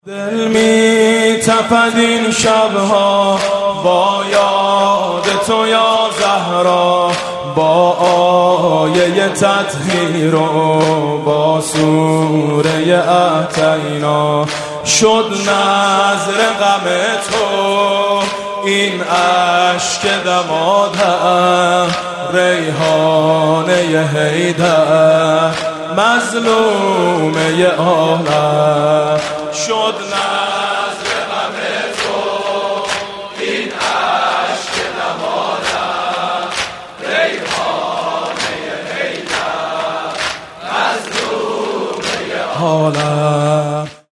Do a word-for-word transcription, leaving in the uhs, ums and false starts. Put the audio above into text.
دل می تپد این شبها با یاد تو یا زهرا، با آیه تطهیر و با سوره اعطینا. شد نذر غم تو این اشک دمادم، ریحانه حیدر مظلومه عالم. شد نذر غم تو این اشک دمادم، ریحانه حیدر مظلومه عالم.